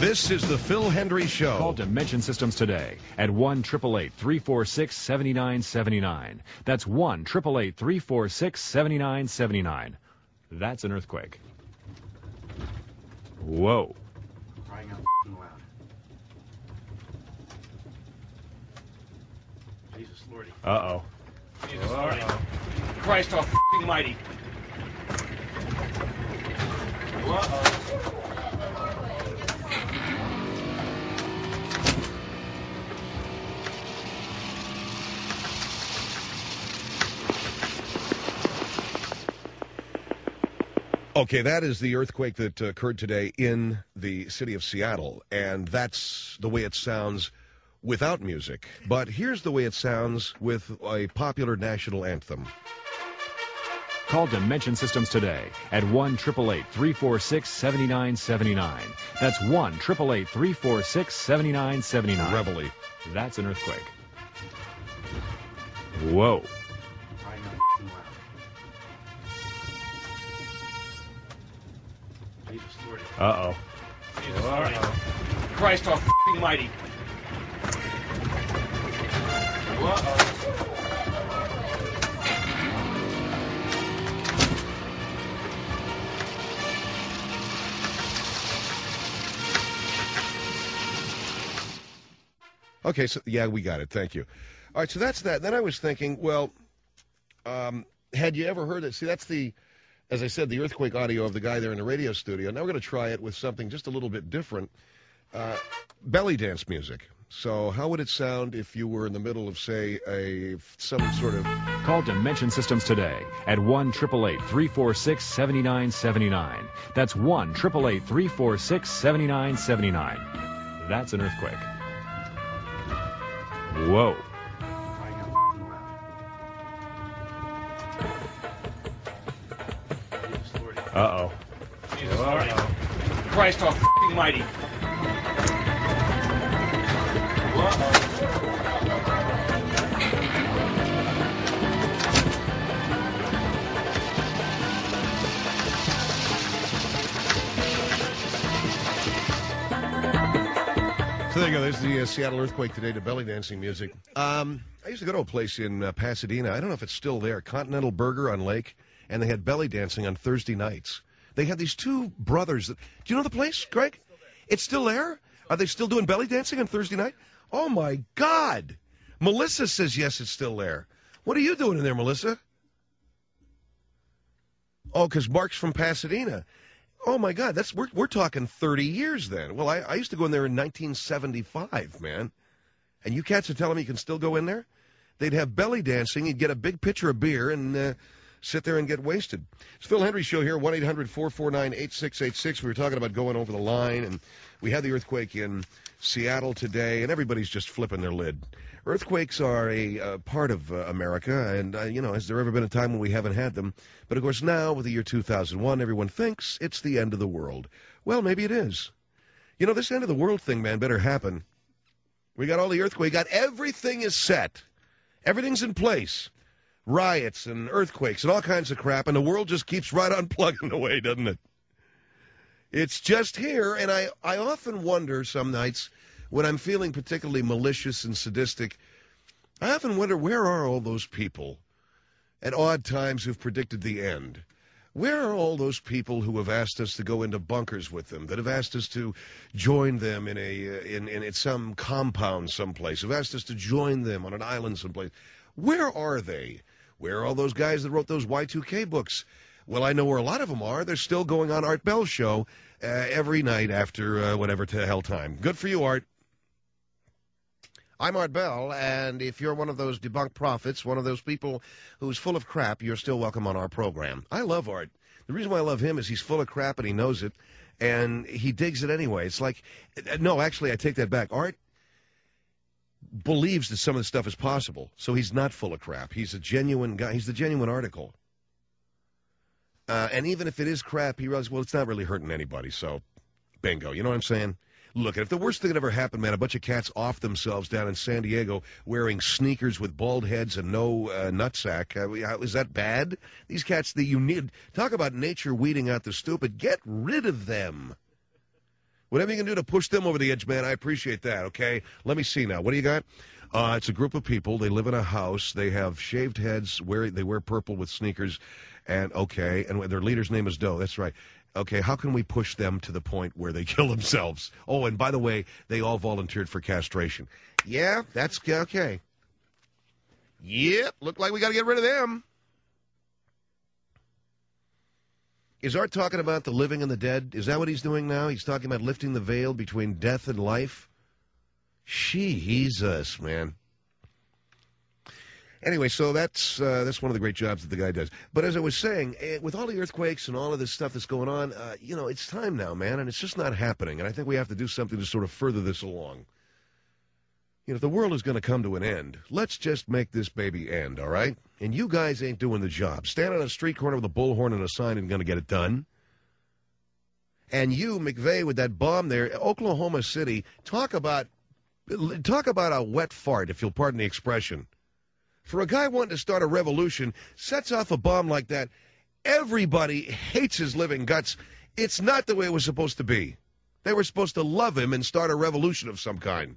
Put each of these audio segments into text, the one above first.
This is the Phil Hendry Show. Call Dimension Systems today at 1-888-346-7979. That's 1-888-346-7979. That's an earthquake. Whoa. Crying out loud. Jesus Lordy. Uh-oh. Jesus Lordy. Christ almighty. Uh-oh. Okay, that is the earthquake that occurred today in the city of Seattle, and that's the way it sounds without music. But here's the way it sounds with a popular national anthem. Call Dimension Systems today at 1-888-346-7979. That's 1-888-346-7979. Reveille. That's an earthquake. Whoa. Crying out loud. Jesus Lordy. Uh-oh. Jesus Lordy. Christ almighty. Uh-oh. Okay, so, yeah, we got it. Thank you. All right, so that's that. Then I was thinking, well, had you ever heard it? See, that's the, as I said, the earthquake audio of the guy there in the radio studio. Now we're going to try it with something just a little bit different, belly dance music. So how would it sound if you were in the middle of, say, some sort of... Call Dimension Systems today at 1-888-346-7979. That's 1-888-346-7979. That's an earthquake. Whoa. Crying out loud. Jesus Lordy. Uh-oh. Jesus Lordy. Christ almighty. So there you go. There's the Seattle earthquake today to belly dancing music. I used to go to a place in Pasadena. I don't know if it's still there. Continental Burger on Lake, and they had belly dancing on Thursday nights. They had these two brothers. Do you know the place, Greg? It's still there? Are they still doing belly dancing on Thursday night? Oh, my God. Melissa says, yes, it's still there. What are you doing in there, Melissa? Oh, because Mark's from Pasadena. Oh, my God, we're talking 30 years then. Well, I used to go in there in 1975, man. And you cats are telling me you can still go in there? They'd have belly dancing. You'd get a big pitcher of beer and sit there and get wasted. It's Phil Hendry Show here, 1-800-449-8686. We were talking about going over the line, and we had the earthquake in Seattle today, and everybody's just flipping their lid. Earthquakes are a part of America, and, has there ever been a time when we haven't had them? But, of course, now, with the year 2001, everyone thinks it's the end of the world. Well, maybe it is. You know, this end of the world thing, man, better happen. We got all the earthquake. Everything is set. Everything's in place. Riots and earthquakes and all kinds of crap, and the world just keeps right on plugging away, doesn't it? It's just here, and I often wonder some nights when I'm feeling particularly malicious and sadistic, I often wonder, where are all those people at odd times who've predicted the end? Where are all those people who have asked us to go into bunkers with them, that have asked us to join them in some compound someplace, who've asked us to join them on an island someplace? Where are they? Where are all those guys that wrote those Y2K books? Well, I know where a lot of them are. They're still going on Art Bell's show every night after whatever to hell time. Good for you, Art. I'm Art Bell, and if you're one of those debunked prophets, one of those people who's full of crap, you're still welcome on our program. I love Art. The reason why I love him is he's full of crap and he knows it, and he digs it anyway. It's like, no, actually, I take that back. Art believes that some of this stuff is possible, so he's not full of crap. He's a genuine guy. He's the genuine article. And even if it is crap, he realizes, well, it's not really hurting anybody, so bingo. You know what I'm saying? Look, if the worst thing that ever happened, man, a bunch of cats off themselves down in San Diego wearing sneakers with bald heads and no nutsack, is that bad? These cats that you need, talk about nature weeding out the stupid, get rid of them. Whatever you can do to push them over the edge, man, I appreciate that, okay? Let me see now. What do you got? It's a group of people. They live in a house. They have shaved heads. They wear purple with sneakers. And their leader's name is Doe. That's right. Okay, how can we push them to the point where they kill themselves? Oh, and by the way, they all volunteered for castration. Yeah, that's okay. Yep, look like we got to get rid of them. Is Art talking about the living and the dead? Is that what he's doing now? He's talking about lifting the veil between death and life? Jesus, man. Anyway, so that's one of the great jobs that the guy does. But as I was saying, with all the earthquakes and all of this stuff that's going on, it's time now, man, and it's just not happening. And I think we have to do something to sort of further this along. If the world is going to come to an end, let's just make this baby end, all right? And you guys ain't doing the job. Standing on a street corner with a bullhorn and a sign isn't going to get it done. And you, McVeigh, with that bomb there, Oklahoma City, talk about a wet fart, if you'll pardon the expression. For a guy wanting to start a revolution, sets off a bomb like that, everybody hates his living guts. It's not the way it was supposed to be. They were supposed to love him and start a revolution of some kind.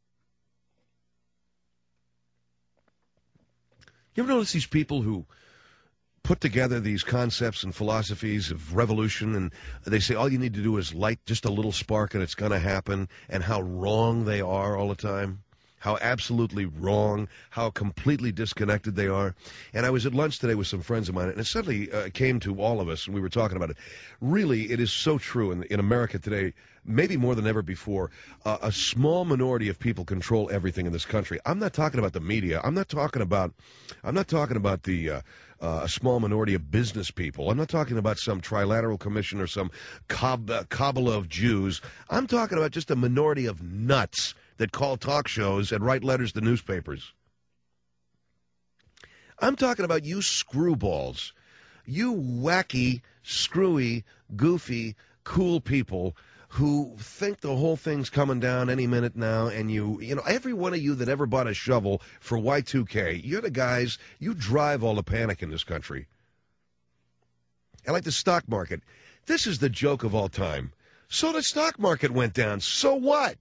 You ever notice these people who put together these concepts and philosophies of revolution, and they say all you need to do is light just a little spark and it's going to happen, and how wrong they are all the time? How absolutely wrong, how completely disconnected they are. And I was at lunch today with some friends of mine, and it suddenly came to all of us, and we were talking about it. Really, it is so true in America today, maybe more than ever before. A small minority of people control everything in this country. I'm not talking about the media. I'm not talking about the a small minority of business people. I'm not talking about some trilateral commission or some cabal of Jews. I'm talking about just a minority of nuts that call talk shows and write letters to newspapers. I'm talking about you screwballs, you wacky, screwy, goofy, cool people who think the whole thing's coming down any minute now, and every one of you that ever bought a shovel for Y2K, you're the guys, you drive all the panic in this country. And like the stock market, this is the joke of all time. So the stock market went down, so what?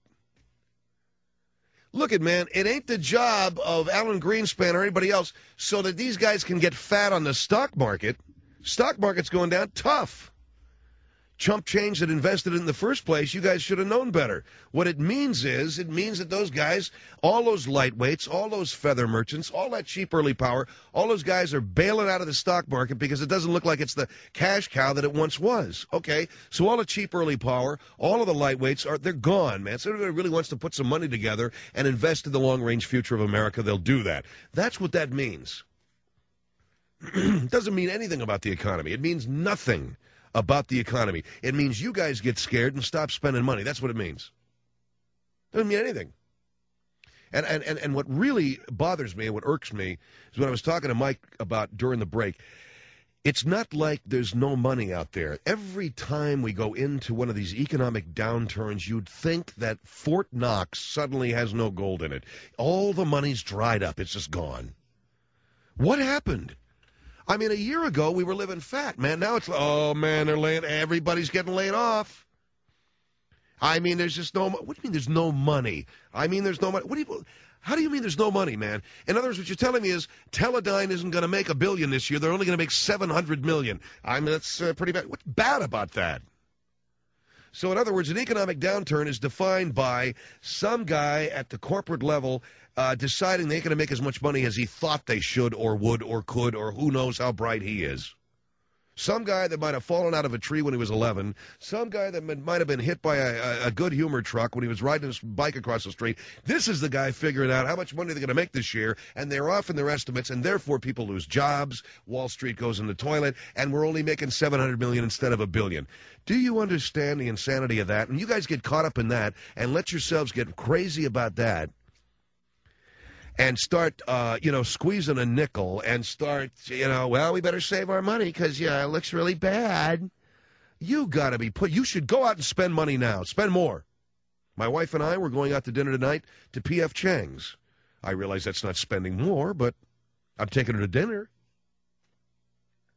Look, man, it ain't the job of Alan Greenspan or anybody else so that these guys can get fat on the stock market. Stock market's going down tough. Chump change that invested in the first place, you guys should have known better. What it means that those guys, all those lightweights, all those feather merchants, all that cheap early power, all those guys are bailing out of the stock market because it doesn't look like it's the cash cow that it once was. Okay, so all the cheap early power, all of the lightweights, they're gone, man. So everybody really wants to put some money together and invest in the long-range future of America, they'll do that. That's what that means. It doesn't mean anything about the economy. It means nothing about the economy. It means you guys get scared and stop spending money. That's what it means. Doesn't mean anything. And what really bothers me and what irks me is what I was talking to Mike about during the break. It's not like there's no money out there. Every time we go into one of these economic downturns, you'd think that Fort Knox suddenly has no gold in it. All the money's dried up. It's just gone. What happened? I mean, a year ago, we were living fat, man. Now it's, oh, man, everybody's getting laid off. I mean, there's just no, what do you mean there's no money? I mean, there's no money. How do you mean there's no money, man? In other words, what you're telling me is Teledyne isn't going to make $1 billion this year. They're only going to make $700 million. I mean, that's pretty bad. What's bad about that? So, in other words, an economic downturn is defined by some guy at the corporate level deciding they ain't going to make as much money as he thought they should or would or could, or who knows how bright he is. Some guy that might have fallen out of a tree when he was 11. Some guy that might have been hit by a good humor truck when he was riding his bike across the street. This is the guy figuring out how much money they're going to make this year, and they're off in their estimates, and therefore people lose jobs. Wall Street goes in the toilet, and we're only making $700 million instead of $1 billion. Do you understand the insanity of that? And you guys get caught up in that and let yourselves get crazy about that. And start, squeezing a nickel and start, well, we better save our money because, it looks really bad. You got to be you should go out and spend money now. Spend more. My wife and I were going out to dinner tonight to P.F. Chang's. I realize that's not spending more, but I'm taking her to dinner.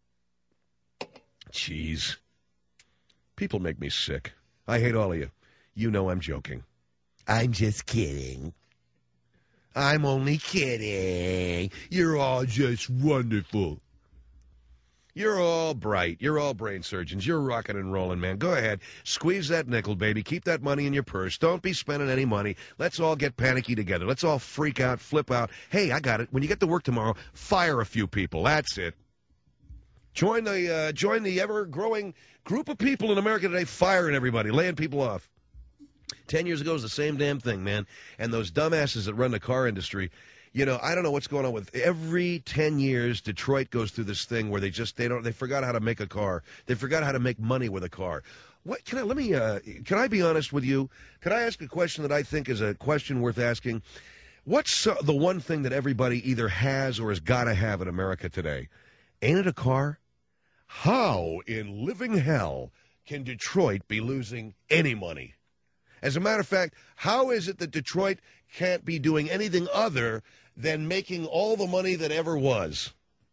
Jeez. People make me sick. I hate all of you. You know I'm joking. I'm just kidding. I'm only kidding. You're all just wonderful. You're all bright. You're all brain surgeons. You're rocking and rolling, man. Go ahead. Squeeze that nickel, baby. Keep that money in your purse. Don't be spending any money. Let's all get panicky together. Let's all freak out, flip out. Hey, I got it. When you get to work tomorrow, fire a few people. That's it. Join the ever-growing group of people in America today firing everybody, laying people off. 10 years ago, it was the same damn thing, man. And those dumbasses that run the car industry, you know, I don't know what's going on with every 10 years, Detroit goes through this thing where they forgot how to make a car. They forgot how to make money with a car. Can I be honest with you? Can I ask a question that I think is a question worth asking? What's the one thing that everybody either has or has got to have in America today? Ain't it a car? How in living hell can Detroit be losing any money? As a matter of fact, how is it that Detroit can't be doing anything other than making all the money that ever was?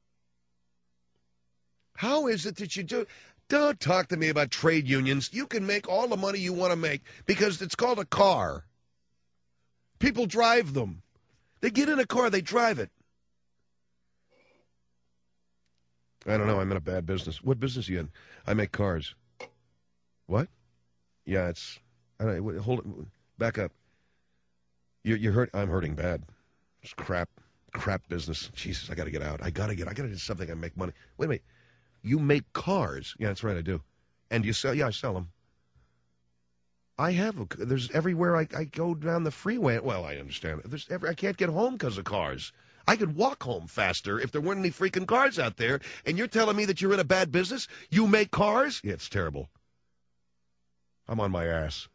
How is it that you do? Don't talk to me about trade unions. You can make all the money you want to make because it's called a car. People drive them. They get in a car, they drive it. I don't know. I'm in a bad business. What business are you in? I make cars. What? Yeah, it's... Hold it. Back up. You're hurt. I'm hurting bad. It's crap business. Jesus, I got to get out. I got to do something. I make money. Wait a minute. You make cars? Yeah, that's right. I do. And you sell? Yeah, I sell them. There's everywhere I go down the freeway. Well, I understand. I can't get home because of cars. I could walk home faster if there weren't any freaking cars out there. And you're telling me that you're in a bad business? You make cars? Yeah, it's terrible. I'm on my ass.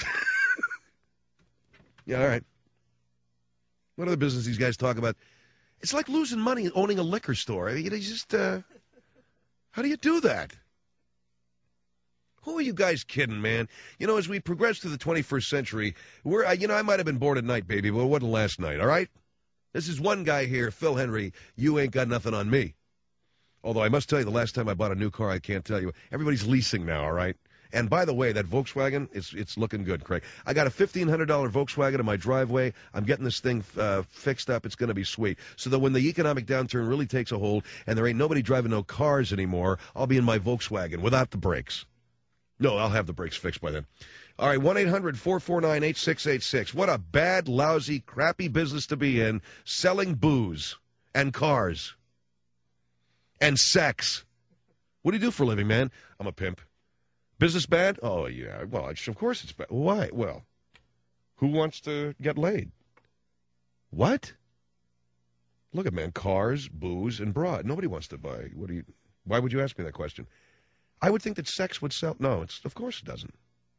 Yeah, all right. What other business these guys talk about? It's like losing money owning a liquor store. I mean, how do you do that? Who are you guys kidding, man? You know, as we progress through the 21st century, I might have been born at night, baby, but it wasn't last night, all right? This is one guy here, Phil Henry. You ain't got nothing on me. Although I must tell you, the last time I bought a new car, I can't tell you. Everybody's leasing now, all right? And by the way, that Volkswagen, it's looking good, Craig. I got a $1,500 Volkswagen in my driveway. I'm getting this thing fixed up. It's going to be sweet. So that when the economic downturn really takes a hold and there ain't nobody driving no cars anymore, I'll be in my Volkswagen without the brakes. No, I'll have the brakes fixed by then. All right, 1-800-449-8686. What a bad, lousy, crappy business to be in, selling booze and cars and sex. What do you do for a living, man? I'm a pimp. Business bad? Oh, yeah. Well, of course it's bad. Why? Well, who wants to get laid? What? Look at, man, cars, booze, and broad. Nobody wants to buy. Why would you ask me that question? I would think that sex would sell. No, of course it doesn't.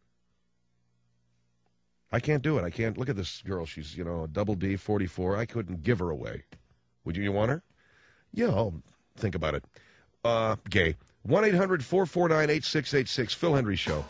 I can't do it. I can't. Look at this girl. She's, a double D, 44. I couldn't give her away. Would you want her? Yeah, I'll think about it. Gay. 1-800-449-8686. Phil Henry Show.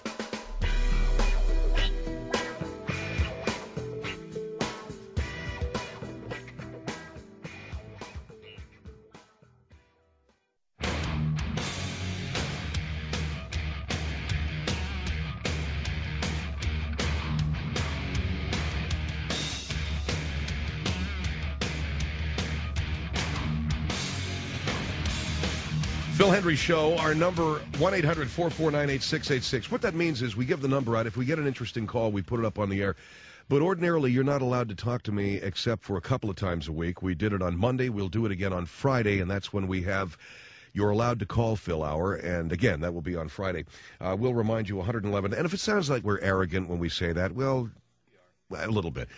Phil Henry Show, our number, 1-800-449-8686. What that means is we give the number out. If we get an interesting call, we put it up on the air. But ordinarily, you're not allowed to talk to me except for a couple of times a week. We did it on Monday. We'll do it again on Friday, and that's when we have You're Allowed to Call Phil Hour. And again, that will be on Friday. We'll remind you 111. And if it sounds like we're arrogant when we say that, well, a little bit.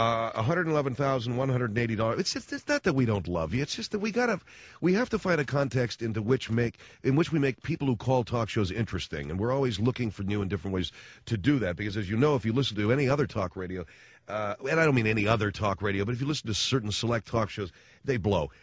$111,180. It's not that we don't love you. It's just that we have to find a context in which we make people who call talk shows interesting. And we're always looking for new and different ways to do that. Because as you know, if you listen to any other talk radio, and I don't mean any other talk radio, but if you listen to certain select talk shows, they blow.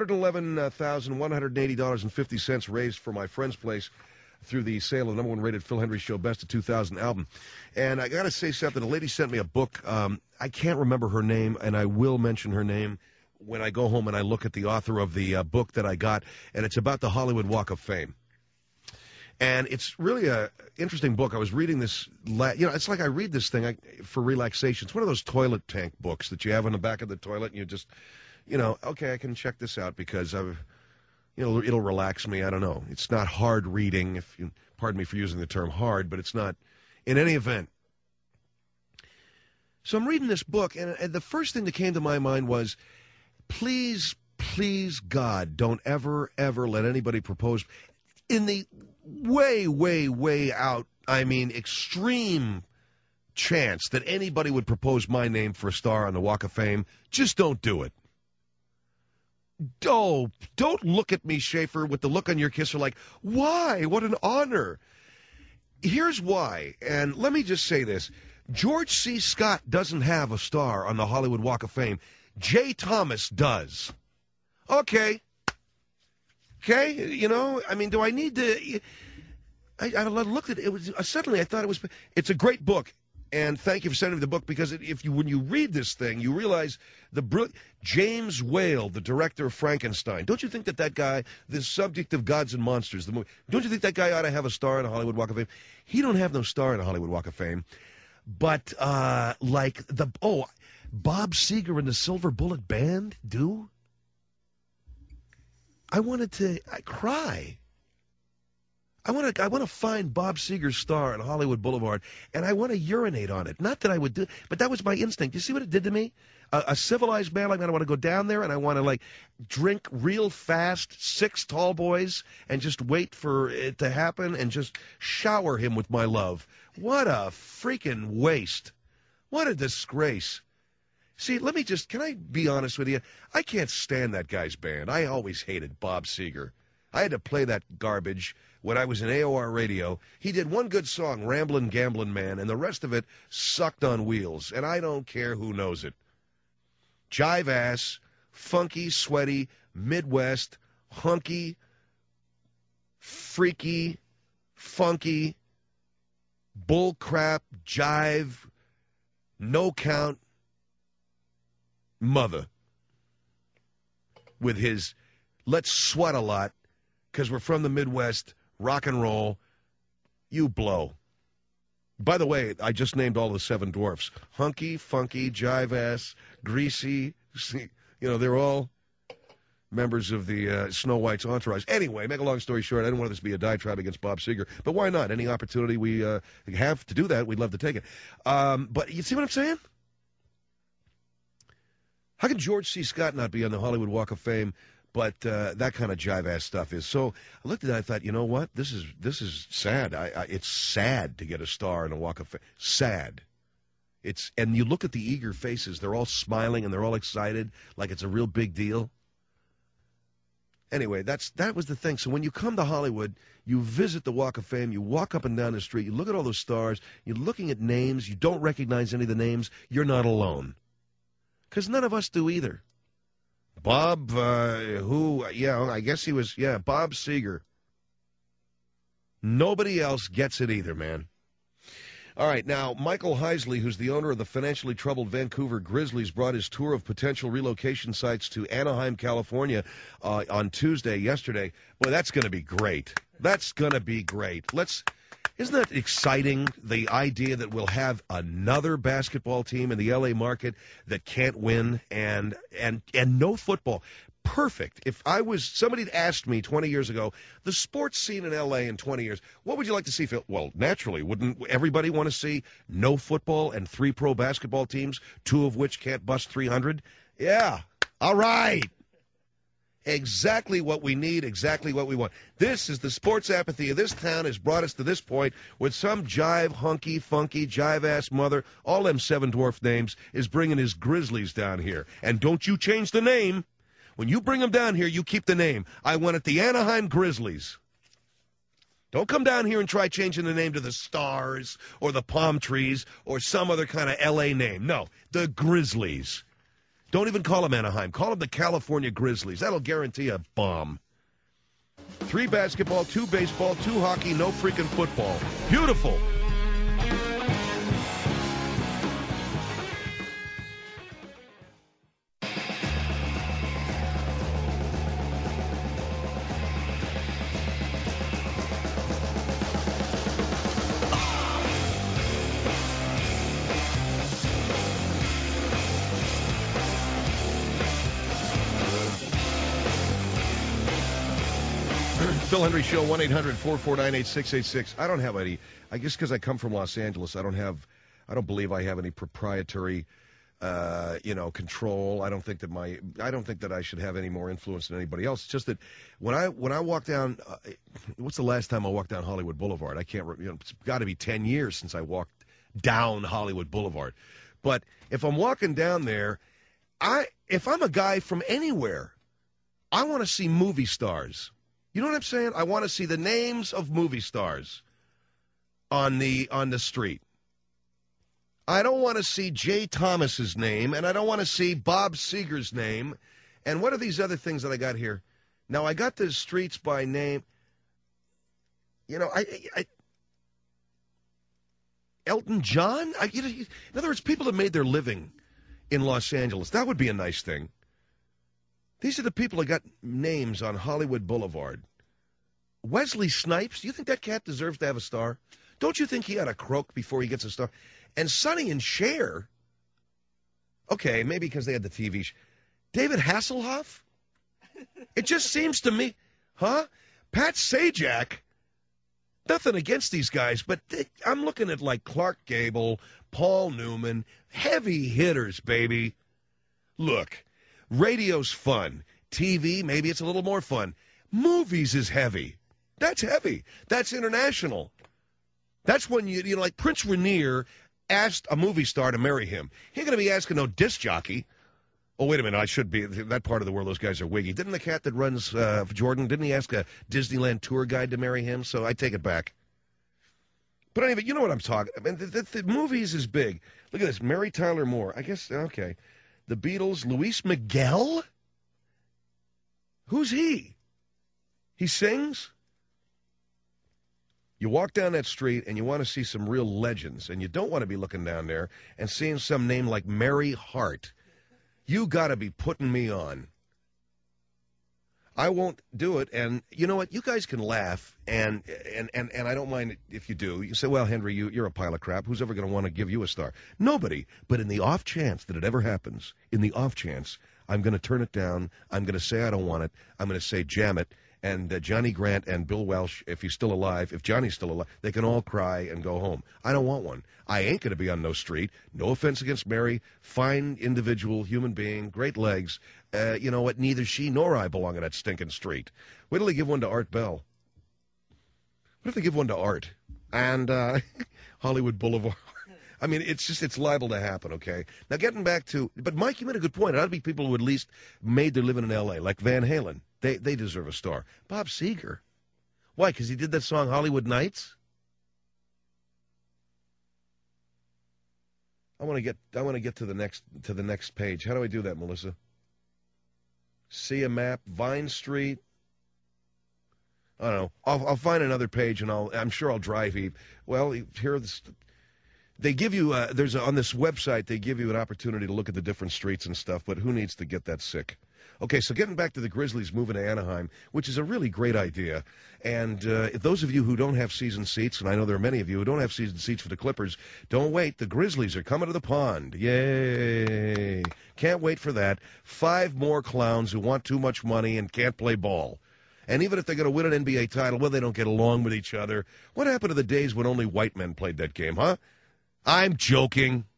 $111,180.50 raised for my friend's place through the sale of the #1 rated Phil Henry Show Best of 2000 album. And I got to say something. A lady sent me a book. I can't remember her name, and I will mention her name when I go home and I look at the author of the book that I got, and it's about the Hollywood Walk of Fame. And it's really a interesting book. I was reading this, it's like I read this thing for relaxation. It's one of those toilet tank books that you have on the back of the toilet, and you just, okay, I can check this out because it'll relax me. I don't know. It's not hard reading, if you pardon me for using the term hard, but it's not. In any event, so I'm reading this book, and the first thing that came to my mind was, please, God, don't ever let anybody propose in the way out, extreme chance that anybody would propose my name for a star on the Walk of Fame. Just don't do it. Don't look at me, Schaefer, with the look on your kisser like, why? What an honor. Here's why, and let me just say this. George C. Scott doesn't have a star on the Hollywood Walk of Fame. Jay Thomas does. Okay, do I need to... I looked at it. Suddenly I thought it's a great book. And thank you for sending me the book, because when you read this thing, you realize James Whale, the director of Frankenstein. Don't you think that guy, the subject of Gods and Monsters, the movie, don't you think that guy ought to have a star in the Hollywood Walk of Fame? He don't have no star in the Hollywood Walk of Fame. But Bob Seger and the Silver Bullet Band do? I wanted to cry. I want to find Bob Seger's star on Hollywood Boulevard, and I want to urinate on it. Not that I would do, but that was my instinct. You see what it did to me? A civilized man like that, I want to go down there, and I want to, drink real fast 6 tall boys and just wait for it to happen and just shower him with my love. What a freaking waste. What a disgrace. See, can I be honest with you? I can't stand that guy's band. I always hated Bob Seger. I had to play that garbage when I was in AOR radio. He did one good song, Ramblin' Gamblin' Man, and the rest of it sucked on wheels, and I don't care who knows it. Jive ass, funky, sweaty, Midwest, hunky, freaky, funky, bull crap, jive, no count, mother. With his let's sweat a lot, because we're from the Midwest, rock and roll, you blow. By the way, I just named all the 7 dwarfs. Hunky, funky, jive ass, greasy. They're all members of the Snow White's entourage. Anyway, make a long story short, I didn't want this to be a diatribe against Bob Seger, but why not? Any opportunity we have to do that, we'd love to take it. But you see what I'm saying? How can George C. Scott not be on the Hollywood Walk of Fame? But that kind of jive-ass stuff is. So I looked at that, I thought, you know what? This is sad. It's sad to get a star in a Walk of Fame. Sad. And you look at the eager faces. They're all smiling and they're all excited like it's a real big deal. Anyway, that was the thing. So when you come to Hollywood, you visit the Walk of Fame, you walk up and down the street, you look at all those stars, you're looking at names, you don't recognize any of the names, you're not alone. Because none of us do either. Bob, I guess he was, Bob Seger. Nobody else gets it either, man. All right, now, Michael Heisley, who's the owner of the financially troubled Vancouver Grizzlies, brought his tour of potential relocation sites to Anaheim, California on yesterday. Boy, that's going to be great. That's going to be great. Isn't that exciting, the idea that we'll have another basketball team in the L.A. market that can't win and no football? Perfect. If somebody had asked me 20 years ago, the sports scene in L.A. in 20 years, what would you like to see, Phil? Well, naturally, wouldn't everybody want to see no football and 3 pro basketball teams, 2 of which can't bust 300? Yeah. All right. Exactly what we need, exactly what we want. This is the sports apathy of this town has brought us to this point with some jive, hunky, funky, jive-ass mother, all them 7 dwarf names, is bringing his Grizzlies down here. And don't you change the name. When you bring them down here, you keep the name. I want it the Anaheim Grizzlies. Don't come down here and try changing the name to the Stars or the Palm Trees or some other kind of L.A. name. No, the Grizzlies. Don't even call them Anaheim. Call them the California Grizzlies. That'll guarantee a bomb. 3 basketball, 2 baseball, 2 hockey, no freaking football. Beautiful. Phil Hendry Show, 1-800-449-8686. I don't have any, I guess because I come from Los Angeles, I don't believe I have any proprietary, control. I don't think that I should have any more influence than anybody else. It's just that when I walk down, what's the last time I walked down Hollywood Boulevard? I can't, it's got to be 10 years since I walked down Hollywood Boulevard. But if I'm walking down there, if I'm a guy from anywhere, I want to see movie stars. You know what I'm saying? I want to see the names of movie stars on the street. I don't want to see Jay Thomas's name, and I don't want to see Bob Seger's name. And what are these other things that I got here? Now, I got the streets by name. Elton John? In other words, people that made their living in Los Angeles. That would be a nice thing. These are the people that got names on Hollywood Boulevard. Wesley Snipes, do you think that cat deserves to have a star? Don't you think he ought to croak before he gets a star? And Sonny and Cher, okay, maybe because they had the TV show. David Hasselhoff? It just seems to me, huh? Pat Sajak, nothing against these guys, but I'm looking at like Clark Gable, Paul Newman, heavy hitters, baby. Look, radio's fun. TV, maybe it's a little more fun. Movies is heavy. That's heavy. That's international. That's when you like Prince Rainier asked a movie star to marry him. He ain't going to be asking no disc jockey. Oh, wait a minute, I should be. That part of the world, those guys are wiggy. Didn't the cat that runs Jordan, didn't he ask a Disneyland tour guide to marry him? So I take it back. But anyway, you know what I'm talking about. I mean, the movies is big. Look at this, Mary Tyler Moore. I guess, okay. The Beatles, Luis Miguel? Who's he? He sings? You walk down that street and you want to see some real legends, and you don't want to be looking down there and seeing some name like Mary Hart. You got to be putting me on. I won't do it, and you know what? You guys can laugh, and I don't mind if you do. You say, well, Henry, you're a pile of crap. Who's ever going to want to give you a star? Nobody. But in the off chance that it ever happens, in the off chance, I'm going to turn it down. I'm going to say I don't want it. I'm going to say jam it. And Johnny Grant and Bill Welsh, if he's still alive, if Johnny's still alive, they can all cry and go home. I don't want one. I ain't going to be on no street. No offense against Mary. Fine individual, human being, great legs. You know what? Neither she nor I belong on that stinking street. Wait till they give one to Art Bell. What if they give one to Art? And Hollywood Boulevard. I mean, it's liable to happen, okay? Now, getting back to, but Mike, you made a good point. It ought to be people who at least made their living in L.A., like Van Halen. They deserve a star. Bob Seger. Why? Because he did that song Hollywood Nights? I want to get to the next page. How do I do that, Melissa? See a map, Vine Street. I don't know. I'll find another page, and I'm sure I'll drive heap. Well, here they give you on this website they give you an opportunity to look at the different streets and stuff. But who needs to get that sick? Okay, so getting back to the Grizzlies moving to Anaheim, which is a really great idea. And if those of you who don't have season seats, and I know there are many of you who don't have season seats for the Clippers, don't wait. The Grizzlies are coming to the pond. Yay. Can't wait for that. 5 more clowns who want too much money and can't play ball. And even if they're going to win an NBA title, well, they don't get along with each other. What happened to the days when only white men played that game, huh? I'm joking.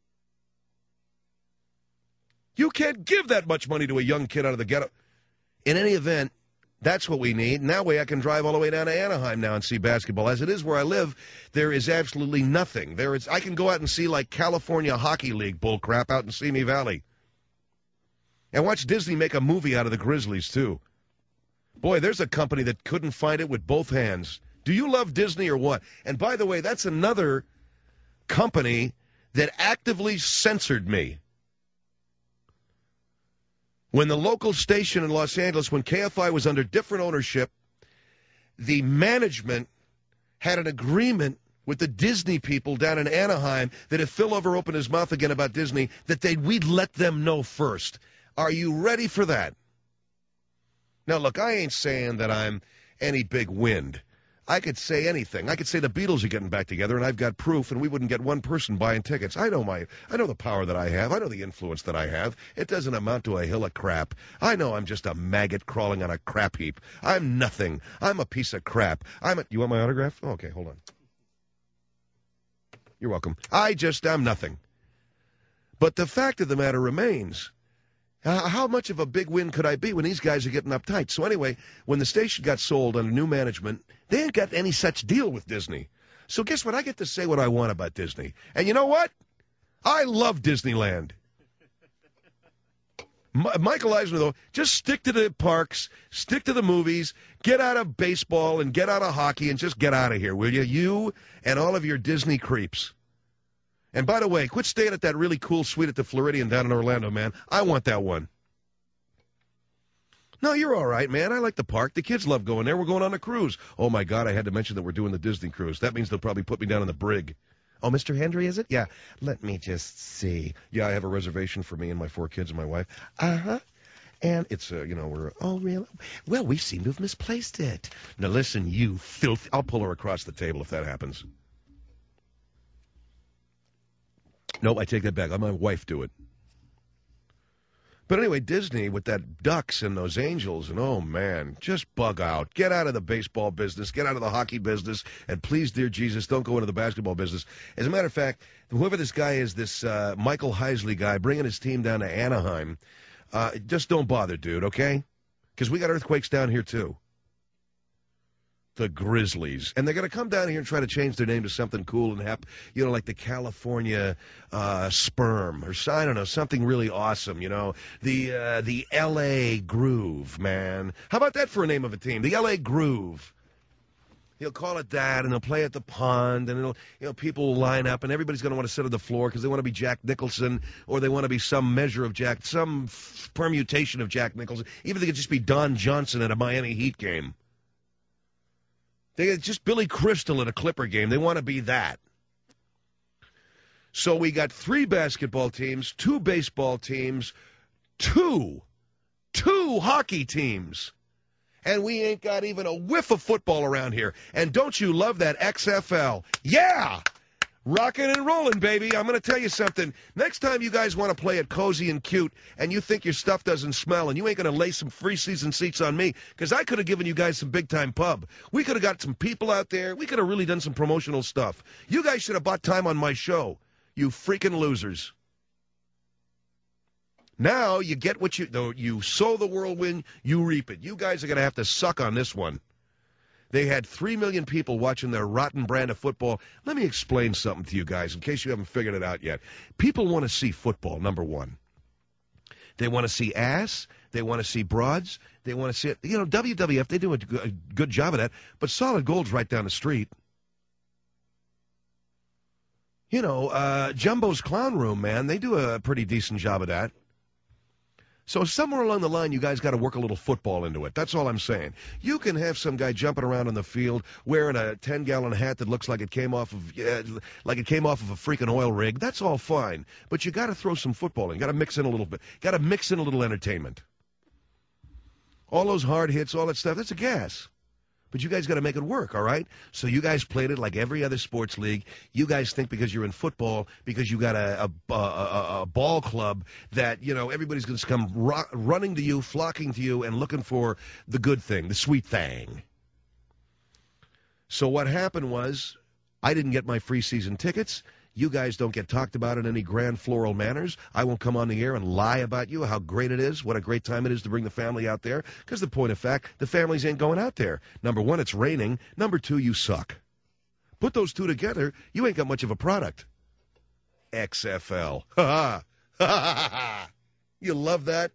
You can't give that much money to a young kid out of the ghetto. In any event, that's what we need. And that way I can drive all the way down to Anaheim now and see basketball. As it is where I live, there is absolutely nothing. I can go out and see like California Hockey League bullcrap out in Simi Valley. And watch Disney make a movie out of the Grizzlies, too. Boy, there's a company that couldn't find it with both hands. Do you love Disney or what? And by the way, that's another company that actively censored me. When the local station in Los Angeles, when KFI was under different ownership, the management had an agreement with the Disney people down in Anaheim that if Phil ever opened his mouth again about Disney, that we'd let them know first. Are you ready for that? Now, look, I ain't saying that I'm any big wind. I could say anything. I could say the Beatles are getting back together, and I've got proof, and we wouldn't get one person buying tickets. I know the power that I have. I know the influence that I have. It doesn't amount to a hill of crap. I know I'm just a maggot crawling on a crap heap. I'm nothing. I'm a piece of crap. You want my autograph? Oh, okay, hold on. You're welcome. I'm nothing. But the fact of the matter remains, how much of a big win could I be when these guys are getting uptight? So anyway, when the station got sold under new management, they ain't got any such deal with Disney. So guess what? I get to say what I want about Disney. And you know what? I love Disneyland. Michael Eisner, though, just stick to the parks, stick to the movies, get out of baseball and get out of hockey and just get out of here, will you? You and all of your Disney creeps. And by the way, quit staying at that really cool suite at the Floridian down in Orlando, man. I want that one. No, you're all right, man. I like the park. The kids love going there. We're going on a cruise. Oh, my God, I had to mention that we're doing the Disney cruise. That means they'll probably put me down in the brig. Oh, Mr. Hendry, is it? Yeah. Let me just see. Yeah, I have a reservation for me and my 4 kids and my wife. Uh-huh. And it's, we're, oh, really? Well, we seem to have misplaced it. Now, listen, you filthy. I'll pull her across the table if that happens. Nope, I take that back. I'll let my wife do it. But anyway, Disney with that ducks and those angels, and oh, man, just bug out. Get out of the baseball business. Get out of the hockey business. And please, dear Jesus, don't go into the basketball business. As a matter of fact, whoever this guy is, this Michael Heisley guy, bringing his team down to Anaheim, just don't bother, dude, okay? Because we got earthquakes down here, too. The Grizzlies. And they're going to come down here and try to change their name to something cool and like the California Sperm, or I don't know, something really awesome, the L.A. Groove, man. How about that for a name of a team? The L.A. Groove. He'll call it that, and they'll play at the pond, and people will line up, and everybody's going to want to sit on the floor because they want to be Jack Nicholson, or they want to be some measure of some permutation of Jack Nicholson. Even if they could just be Don Johnson at a Miami Heat game. They just Billy Crystal at a Clipper game. They want to be that. So we got 3 basketball teams, 2 baseball teams, 2 hockey teams. And we ain't got even a whiff of football around here. And don't you love that XFL? Yeah! Rocking and rolling, baby. I'm going to tell you something. Next time you guys want to play it cozy and cute and you think your stuff doesn't smell and you ain't going to lay some free season seats on me, because I could have given you guys some big-time pub. We could have got some people out there. We could have really done some promotional stuff. You guys should have bought time on my show, you freaking losers. Now you get what you sow the whirlwind, you reap it. You guys are going to have to suck on this one. They had 3 million people watching their rotten brand of football. Let me explain something to you guys in case you haven't figured it out yet. People want to see football, number one. They want to see ass. They want to see broads. They want to see it. WWF, they do a good job of that, but Solid Gold's right down the street. Jumbo's Clown Room, man, they do a pretty decent job of that. So somewhere along the line, you guys got to work a little football into it. That's all I'm saying. You can have some guy jumping around on the field wearing a 10-gallon hat that looks like it came off of a freaking oil rig. That's all fine. But you got to throw some football in. You got to mix in a little bit. Got to mix in a little entertainment. All those hard hits, all that stuff, that's a gas. But you guys got to make it work, all right? So you guys played it like every other sports league. You guys think because you're in football, because you got a ball club, that, everybody's going to come running to you, flocking to you, and looking for the good thing, the sweet thing. So what happened was I didn't get my free season tickets. You guys don't get talked about in any grand floral manners. I won't come on the air and lie about you, how great it is, what a great time it is to bring the family out there, because the point of fact, the families ain't going out there. Number one, it's raining. Number two, you suck. Put those two together, you ain't got much of a product. XFL. Ha ha. You love that?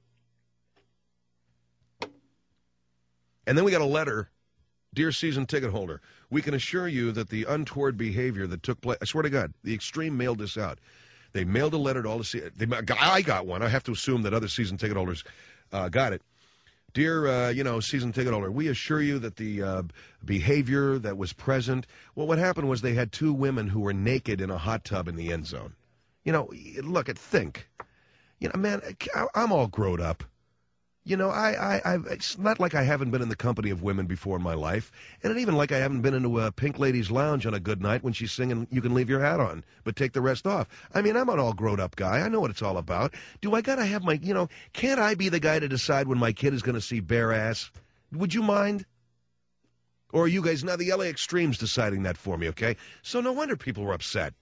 And then we got a letter. Dear season ticket holder, we can assure you that the untoward behavior that took place, I swear to God, the Extreme mailed this out. They mailed a letter to all the I got one. I have to assume that other season ticket holders got it. Dear, season ticket holder, we assure you that the behavior that was present, well, what happened was they had 2 women who were naked in a hot tub in the end zone. Think. Man, I'm all grown up. You know, it's not like I haven't been in the company of women before in my life, and it even like I haven't been into a Pink Ladies Lounge on a good night when she's singing "You Can Leave Your Hat On, but Take the Rest Off." I mean, I'm an all grown up guy. I know what it's all about. Do I gotta have my, can't I be the guy to decide when my kid is going to see bare ass? Would you mind? Or are you guys now the LA Extremes deciding that for me? Okay, so no wonder people were upset.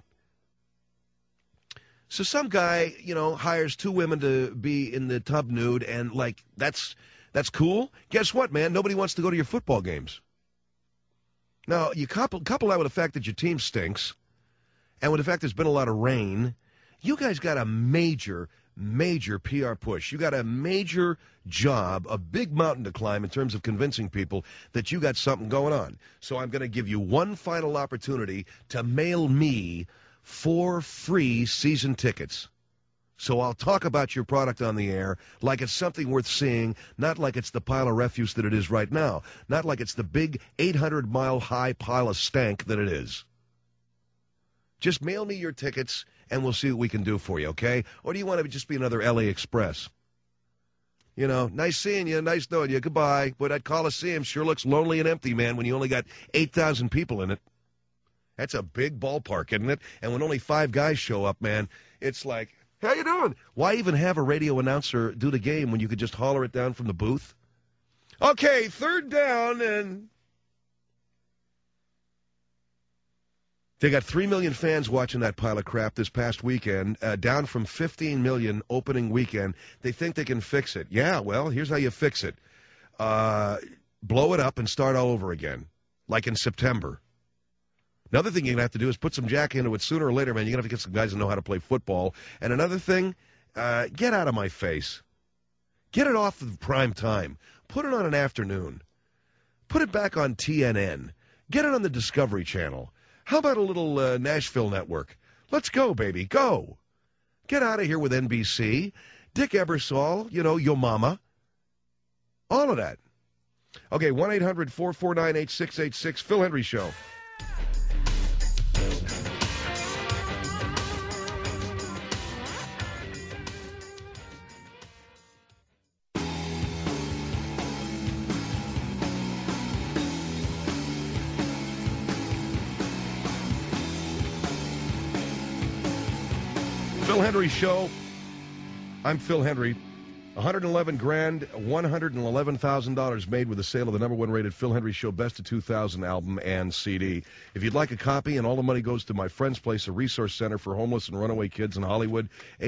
So some guy, hires two women to be in the tub nude, and, that's cool? Guess what, man? Nobody wants to go to your football games. Now, you couple that with the fact that your team stinks, and with the fact there's been a lot of rain, you guys got a major PR push. You got a major job, a big mountain to climb in terms of convincing people that you got something going on. So I'm going to give you one final opportunity to mail me 4 free season tickets. So I'll talk about your product on the air like it's something worth seeing, not like it's the pile of refuse that it is right now, not like it's the big 800-mile-high pile of stank that it is. Just mail me your tickets, and we'll see what we can do for you, okay? Or do you want to just be another LA Express? Nice seeing you, nice knowing you, goodbye. But that Coliseum sure looks lonely and empty, man, when you only got 8,000 people in it. That's a big ballpark, isn't it? And when only 5 guys show up, man, it's like, how you doing? Why even have a radio announcer do the game when you could just holler it down from the booth? Okay, 3rd down, and they got 3 million fans watching that pile of crap this past weekend, down from 15 million opening weekend. They think they can fix it. Yeah, well, here's how you fix it. Blow it up and start all over again, like in September. Another thing you're going to have to do is put some jack into it sooner or later, man. You're going to have to get some guys that know how to play football. And another thing, get out of my face. Get it off of prime time. Put it on an afternoon. Put it back on TNN. Get it on the Discovery Channel. How about a little Nashville network? Let's go, baby, go. Get out of here with NBC. Dick Ebersol, your mama. All of that. Okay, 1-800-449-8686, Phil Hendry Show. Phil Hendry Show. I'm Phil Hendry. $111 grand, $111,000 made with the sale of the #1 rated Phil Hendry Show Best of 2000 album and CD. If you'd like a copy, and all the money goes to my friend's place, a resource center for homeless and runaway kids in Hollywood,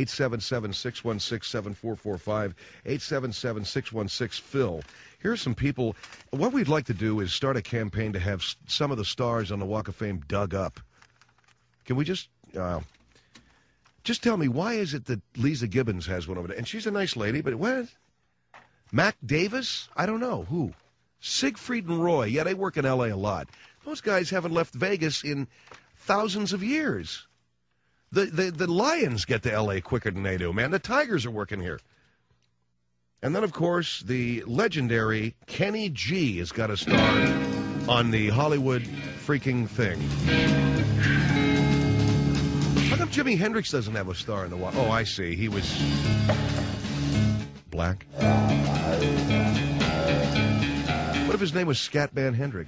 877-616-7445, 877-616-PHIL. Here's some people. What we'd like to do is start a campaign to have some of the stars on the Walk of Fame dug up. Can we just tell me, why is it that Lisa Gibbons has one over there? And she's a nice lady, but what? Mac Davis? I don't know. Who? Siegfried and Roy. Yeah, they work in L.A. a lot. Those guys haven't left Vegas in thousands of years. The Lions get to L.A. quicker than they do, man. The Tigers are working here. And then, of course, the legendary Kenny G has got a star on the Hollywood freaking thing. How come Jimi Hendrix doesn't have a star in the Walk? Oh, I see. He was black. What if his name was Scatman Hendrix?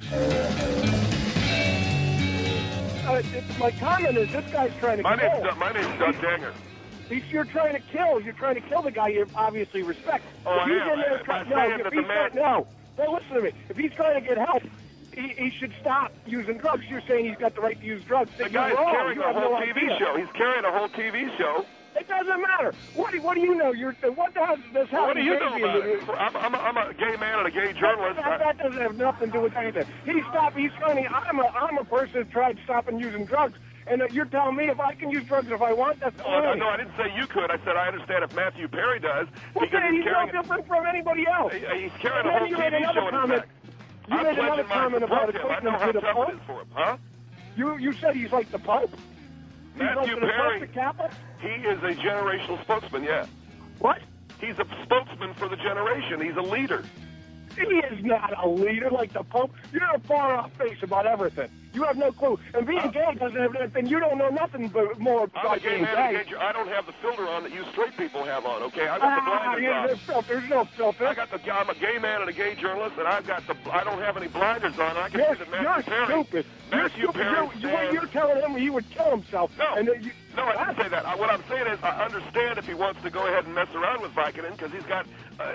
My comment is, this guy's trying to kill. My name's Doug Danger. You're trying to kill. You're trying to kill the guy you obviously respect. Oh, I am. No, listen to me. If he's trying to get help, he should stop using drugs. You're saying he's got the right to use drugs. The guy's carrying a whole TV show. He's carrying a whole TV show. It doesn't matter. What do you know? What the hell does this have? What do you know about it? I'm a gay man and a gay journalist. That doesn't have nothing to do with anything. He's trying to. I'm a person who tried stopping using drugs. And you're telling me if I can use drugs if I want, that's fine. No, I didn't say you could. I said I understand if Matthew Perry does. Well, he's no different from anybody else. He's carrying a whole TV show in his neck. You made another comment about equating him to the Pope. For him, huh? You said he's like the Pope? Matthew Perry, Kappa? he is a generational spokesman, yeah. What? He's a spokesman for the generation. He's a leader. He is not a leader like the Pope. You're a far-off face about everything. You have no clue. And being gay doesn't have anything. You don't know nothing but more I'm a about gay being man and a gay. gay I don't have the filter on that you straight people have on, okay? I got the blinders on. There's no filter. I'm a gay man and a gay journalist, and I don't have any blinders on. I can You're see that Matthew Perry. stupid. Matthew Perry You're telling him he would kill himself. No, And no, I didn't say that. What I'm saying is I understand if he wants to go ahead and mess around with Vicodin because he's got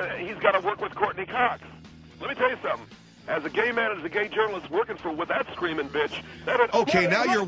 to work with Courtney Cox. Let me tell you something. As a gay man, as a gay journalist, working with that screaming bitch. Okay, now you're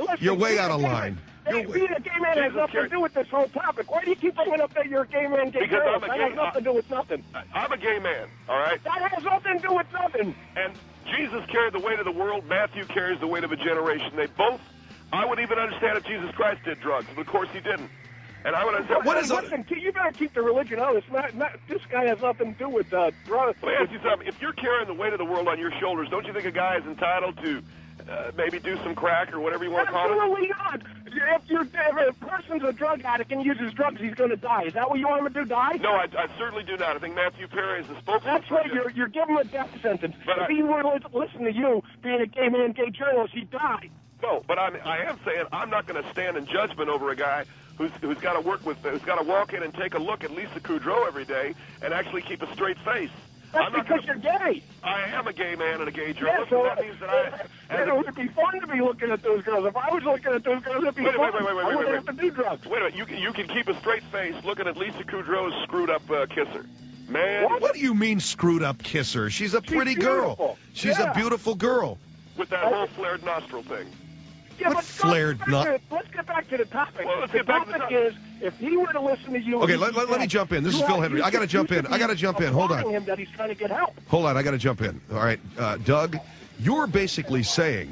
way out of line. Being a gay man has nothing to do with this whole topic. Why do you keep bringing up that you're a gay man, gay Because journalist? I'm a That gay- has nothing to do with nothing. I'm a gay man, all right? That has nothing to do with nothing. And Jesus carried the weight of the world. Matthew carries the weight of a generation. They both. I would even understand if Jesus Christ did drugs, but of course he didn't. And I would understand. Listen, you better keep the religion out. This guy has nothing to do with drugs. Let me ask you something. If you're carrying the weight of the world on your shoulders, don't you think a guy is entitled to maybe do some crack or whatever you want to call it? Absolutely not. If a person's a drug addict and uses drugs, he's going to die. Is that what you want him to do, die? No, I certainly do not. I think Matthew Perry is the spokesman. That's right. You're giving him a death sentence. But if he were to listen to you, being a gay man, gay journalist, he'd die. No, but I am saying I'm not going to stand in judgment over a guy who's got to walk in and take a look at Lisa Kudrow every day and actually keep a straight face. That's because you're gay. I am a gay man and a gay journalist. Yeah, so and that means that it would be fun to be looking at those girls. If I was looking at those girls, it'd be fun. I wouldn't have to do drugs. Wait a minute. You can keep a straight face looking at Lisa Kudrow's screwed up kisser. Man. What do you mean screwed up kisser? She's a pretty girl. Beautiful. She's a beautiful girl. With that whole flared nostril thing. Yeah, What but flared let's get back to the topic. Well, let's the get back to the topic is, if he were to listen to you... Okay, let me jump in. This is Phil Henry. I got to jump in. Hold on. Him that he's trying to get help. Hold on. I got to jump in. All right, Doug, you're basically saying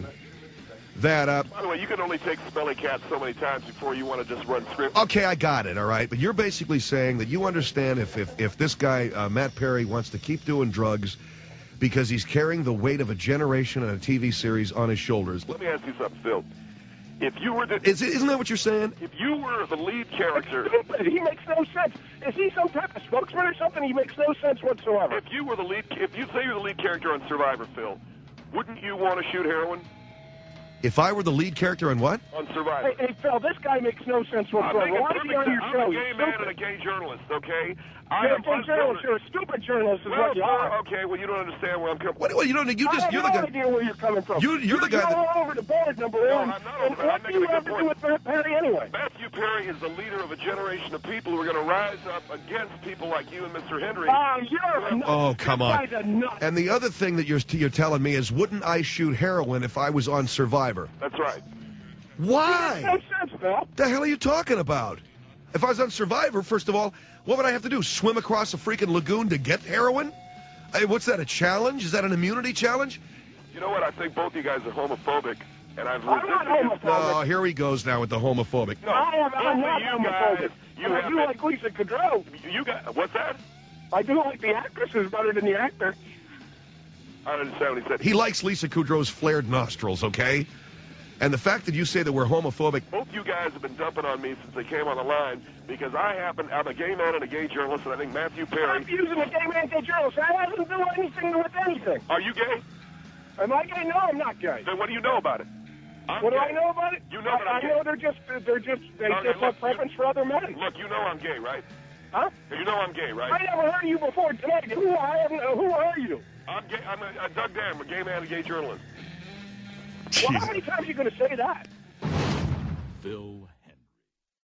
that... By the way, you can only take smelly cats so many times before you want to just run script. Okay, I got it, all right. But you're basically saying that you understand if this guy, Matt Perry, wants to keep doing drugs because he's carrying the weight of a generation and a TV series on his shoulders. Let me ask you something, Phil. If you were the... Isn't that what you're saying? If you were the lead character... It's stupid. He makes no sense. Is he some type of spokesman or something? He makes no sense whatsoever. If you say you're the lead character on Survivor, Phil, wouldn't you want to shoot heroin? If I were the lead character on what? On Survivor. Hey, Phil, this guy makes no sense whatsoever. Why is he on your show? I'm a gay man and a gay journalist, okay? You're a gay journalist. You're a stupid journalist is what you are. Okay, well, you don't understand where I'm coming from. What, you don't. You just. I You're the have no guy. idea where you're coming from. You're the guy You're that. all over the board, number one. I'm not And over it. I'm what do making you a have good to do with Matt Perry anyway? Matthew Perry is the leader of a generation of people who are going to rise up against people like you and Mr. Henry. You're a nut. Oh, come on. This guy's a nut. And the other thing that you're telling me is, wouldn't I shoot heroin if I was on Survivor? That's right. Why? Makes no sense, Phil. The hell are you talking about? If I was on Survivor, first of all, what would I have to do? Swim across a freaking lagoon to get heroin? What's that, a challenge? Is that an immunity challenge? You know what? I think both you guys are homophobic, and I've I'm not resisted you. homophobic. Oh, here he goes now with the homophobic. No, I'm not you guys, homophobic. I do like Lisa Kudrow. You guys, what's that? I do like the actress is better than the actor. I don't understand what he said. He likes Lisa Kudrow's flared nostrils, okay? And the fact that you say that we're homophobic... Both you guys have been dumping on me since they came on the line because I'm a gay man and a gay journalist, and I think Matthew Perry... I'm using a gay man, gay journalist. That hasn't done anything with anything. Are you gay? Am I gay? No, I'm not gay. Then what do you know about it? What do I know about it? You know that I'm I gay. know they just have preference for other men. Look, you know I'm gay, right? Huh? You know I'm gay, right? I never heard of you before tonight. Who are you? I'm gay. I'm a Doug Dam, a gay man, a gay journalist. Well, how many times are you going to say that? Phil